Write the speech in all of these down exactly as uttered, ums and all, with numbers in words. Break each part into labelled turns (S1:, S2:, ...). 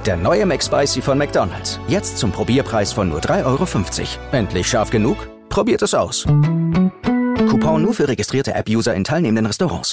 S1: Der neue McSpicy von McDonald's. Jetzt zum Probierpreis von nur drei Euro fünfzig. Endlich scharf genug? Probiert es aus. Coupon nur für registrierte App-User in teilnehmenden Restaurants.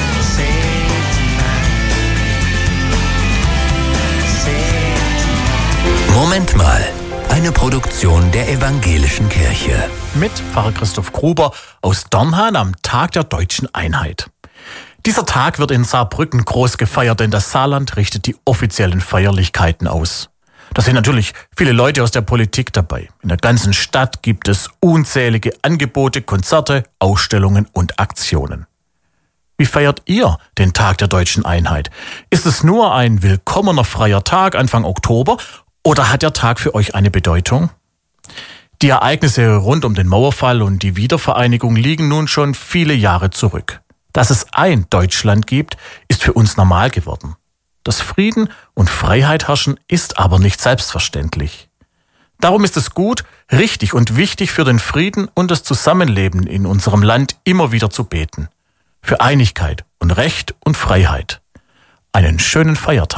S2: Moment mal. Eine Produktion der Evangelischen Kirche.
S3: Mit Pfarrer Christoph Gruber aus Dornhan am Tag der Deutschen Einheit. Dieser Tag wird in Saarbrücken groß gefeiert, denn das Saarland richtet die offiziellen Feierlichkeiten aus. Da sind natürlich viele Leute aus der Politik dabei. In der ganzen Stadt gibt es unzählige Angebote, Konzerte, Ausstellungen und Aktionen. Wie feiert ihr den Tag der Deutschen Einheit? Ist es nur ein willkommener freier Tag Anfang Oktober oder hat der Tag für euch eine Bedeutung? Die Ereignisse rund um den Mauerfall und die Wiedervereinigung liegen nun schon viele Jahre zurück. Dass es ein Deutschland gibt, ist für uns normal geworden. Dass Frieden und Freiheit herrschen, ist aber nicht selbstverständlich. Darum ist es gut, richtig und wichtig für den Frieden und das Zusammenleben in unserem Land immer wieder zu beten. Für Einigkeit und Recht und Freiheit. Einen schönen Feiertag.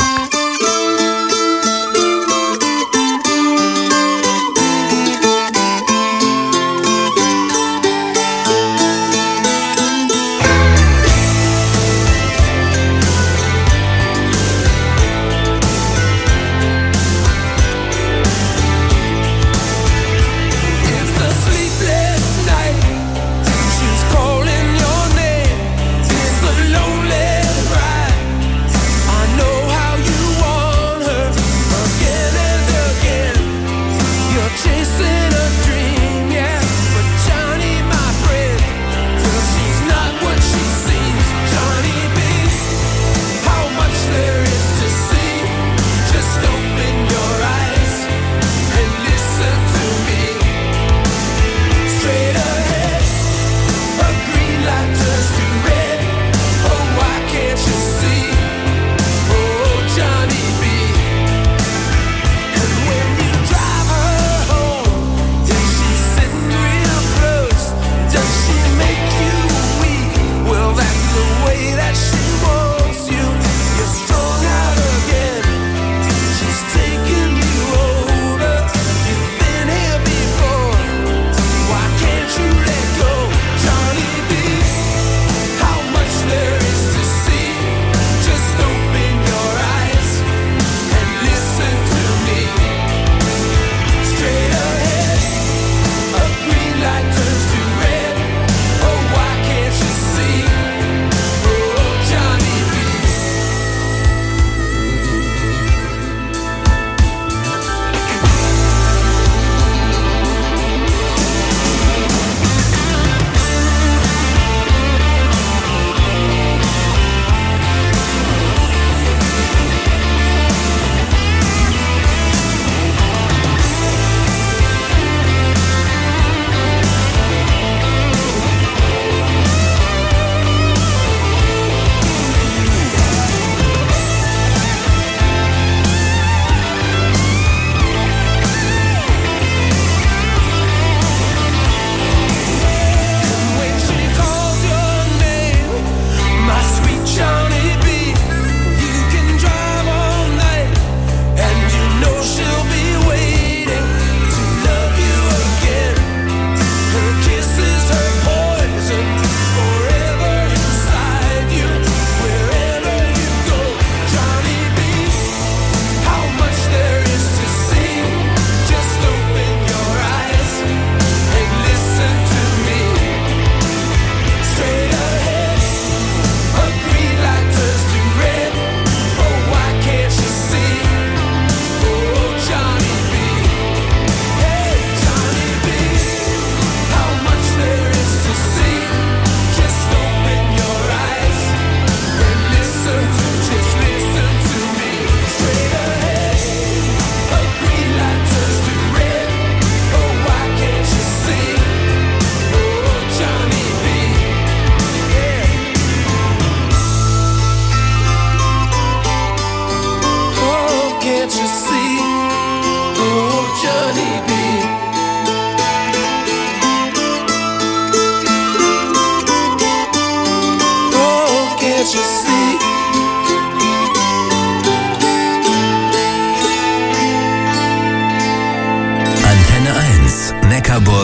S4: Lonely ride. I know how you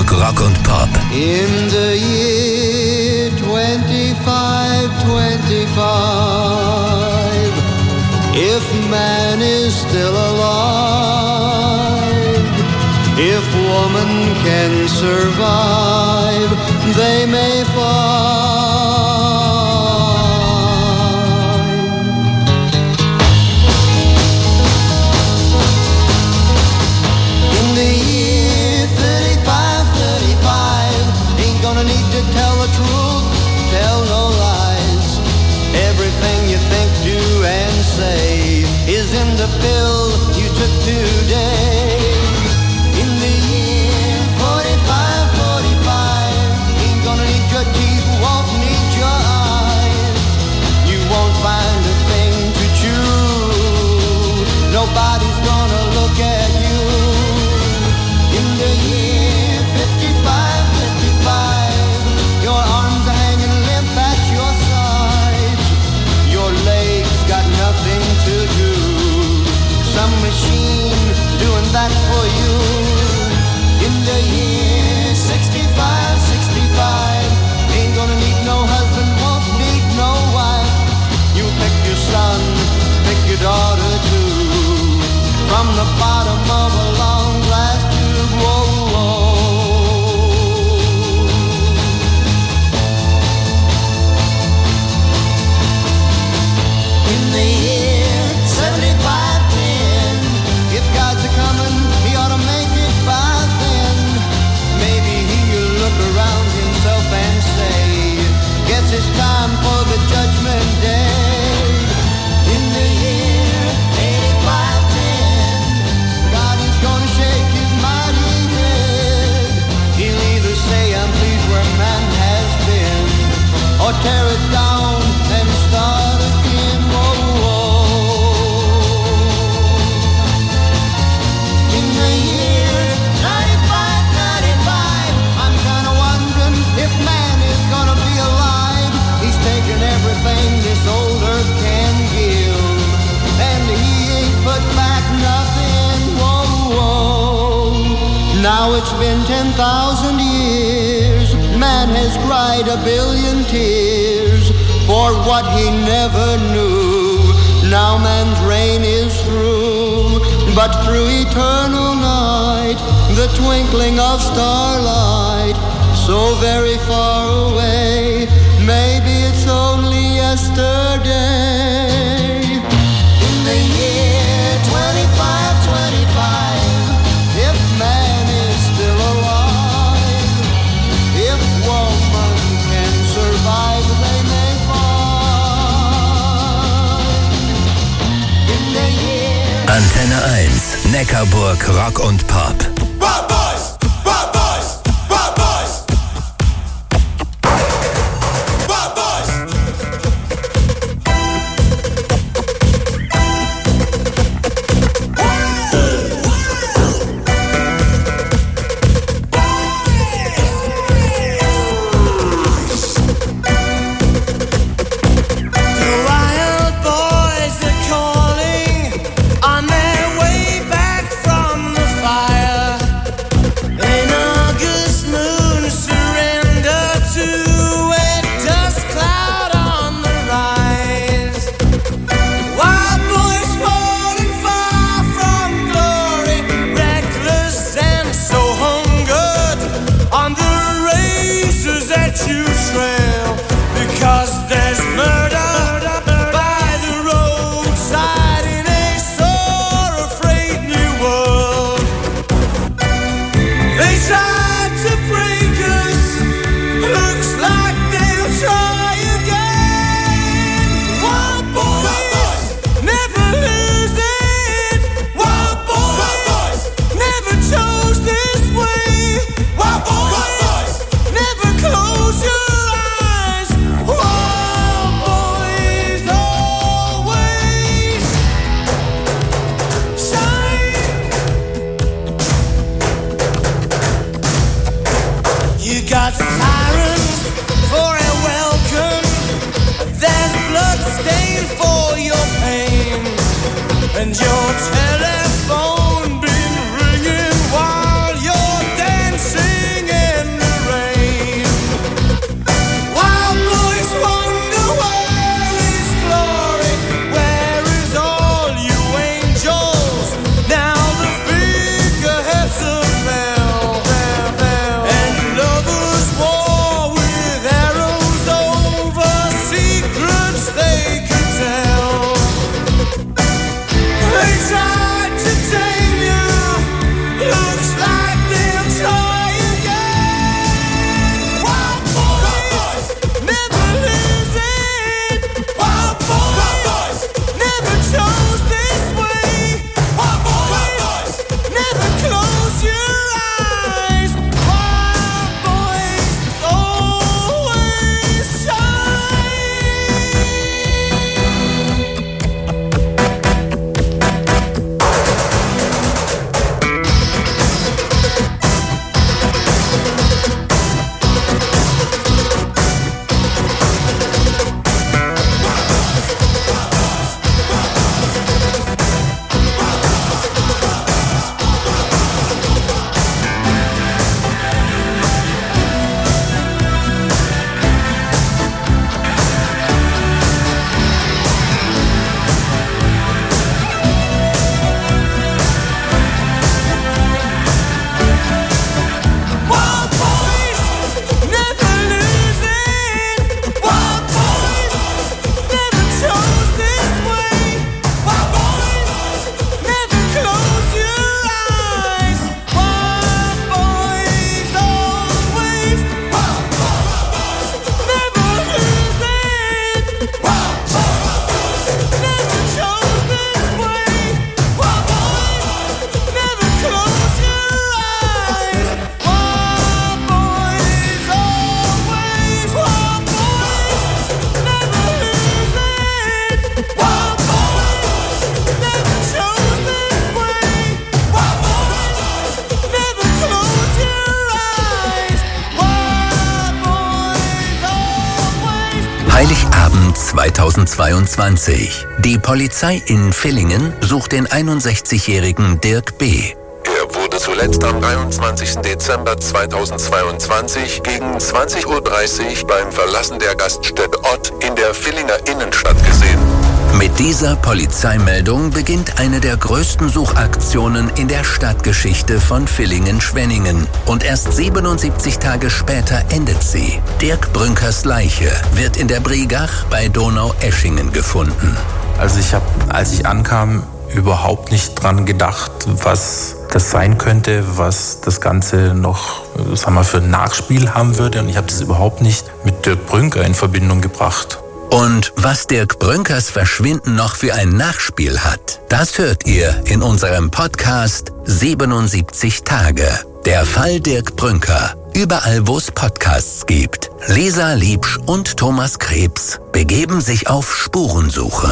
S2: Neckarburg Rock und Pop.
S4: In the year twenty-five twenty-five, if man is still alive, if woman can survive, they may find. In the year thirty-five thirty-five, ain't gonna need to tell the truth, tell no lies. Everything you think, do, and say is in the pill you took today. In the year forty-five forty-five, ain't gonna need your teeth, won't need your eyes. You won't find a thing to chew, nobody's gonna look at you. In the year fifty-five fifty-five, your arms are hanging limp at your sides. Your legs got nothing to do, some machine doing that for you. In the year sixty-five sixty-five, ain't gonna need no husband, won't need no wife. You pick your son, pick your daughter too, from the bottom of a long glass tube. Whoa, whoa. In the year seventy-five ten, if God's a-comin', he ought to make it by then. Maybe he'll look around himself and say, guess it's time for the judgment day. In the year eighty-five ten, God is gonna shake his mighty head. He'll either say, I'm pleased where man has been, or tear it down and start again. Whoa, whoa. In the year ninety-five ninety-five, I'm kinda wondering if man is gonna be alive. He's taken everything this old earth can give, and he ain't put back nothing. Whoa, whoa. Now it's been ten thousand years, man has cried a billion tears for what he never knew. Now man's reign is through, but through eternal night, the twinkling of starlight, so very far away, maybe it's only yesterday. In the year twenty-five twenty-five, if man is still alive, if woman can survive, they may find. In the year
S2: Antenne eins, Neckarburg Rock und Pop.
S5: Rock Boys! Rock Boys! Rock Boys! Rock Boys!
S6: The wild boys are calling on their way back from the fire.
S2: zweitausendzweiundzwanzig. Die Polizei in Villingen sucht den einundsechzigjährigen Dirk B.
S7: Er wurde zuletzt am dreiundzwanzigsten Dezember zweitausendzweiundzwanzig gegen zwanzig Uhr dreißig beim Verlassen der Gaststätte Ott in der Villinger Innenstadt gesehen.
S2: Mit dieser Polizeimeldung beginnt eine der größten Suchaktionen in der Stadtgeschichte von Villingen-Schwenningen. Und erst siebenundsiebzig Tage später endet sie. Dirk Brünkers Leiche wird in der Brigach bei Donaueschingen gefunden.
S8: Also ich habe, als ich ankam, überhaupt nicht dran gedacht, was das sein könnte, was das Ganze noch, sagen wir, für ein Nachspiel haben würde. Und ich habe das überhaupt nicht mit Dirk Brünker in Verbindung gebracht.
S2: Und was Dirk Brünkers Verschwinden noch für ein Nachspiel hat, das hört ihr in unserem Podcast siebenundsiebzig Tage. Der Fall Dirk Brünker. Überall, wo es Podcasts gibt. Lisa Liebsch und Thomas Krebs begeben sich auf Spurensuche.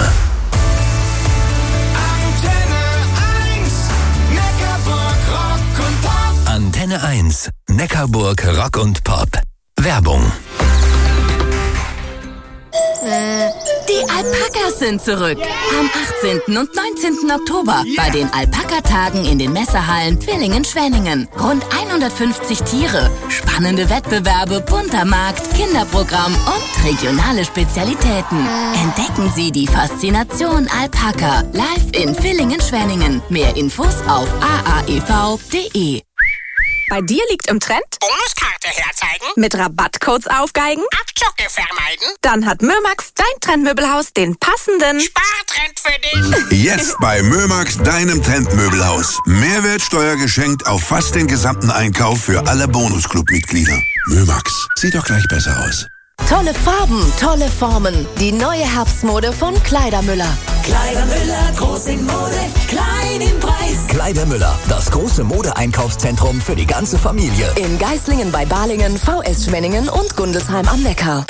S2: Antenne eins, Neckarburg Rock und Pop. Werbung.
S9: Die Alpakas sind zurück. Am achtzehnten und neunzehnten Oktober bei den Alpaka-Tagen in den Messehallen Villingen-Schwenningen. Rund hundertfünfzig Tiere, spannende Wettbewerbe, bunter Markt, Kinderprogramm und regionale Spezialitäten. Entdecken Sie die Faszination Alpaka live in Villingen-Schwenningen. Mehr Infos auf a a e v punkt d e.
S10: Bei dir liegt im Trend?
S11: Bonuskarte herzeigen?
S10: Mit Rabattcodes aufgeigen?
S11: Abzocke vermeiden?
S10: Dann hat Mömax, dein Trendmöbelhaus, den passenden
S11: Spartrend für dich.
S5: Jetzt bei Mömax, deinem Trendmöbelhaus. Mehrwertsteuer geschenkt auf fast den gesamten Einkauf für alle Bonusclub-Mitglieder. Mömax, sieht doch gleich besser aus.
S9: Tolle Farben, tolle Formen. Die neue Herbstmode von Kleidermüller.
S6: Kleidermüller, groß in Mode, klein im Preis.
S12: Kleidermüller, das große Modeeinkaufszentrum für die ganze Familie.
S9: In Geislingen bei Balingen, V S Schwenningen und Gundelsheim am Neckar.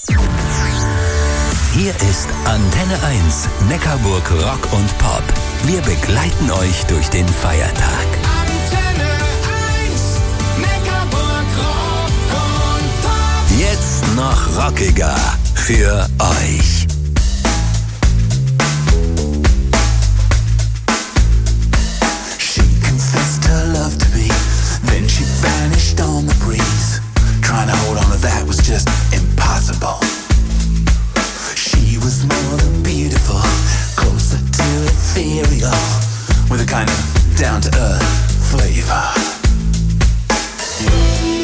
S2: Hier ist Antenne eins, Neckarburg Rock und Pop. Wir begleiten euch durch den Feiertag.
S6: Antenne eins, Neckarburg Rock und Pop.
S2: Jetzt noch rockiger für euch.
S13: She confessed her love to me, then she vanished on the breeze. Trying to hold on to that was just impossible. She was more than beautiful, closer to ethereal, with a kind of down to earth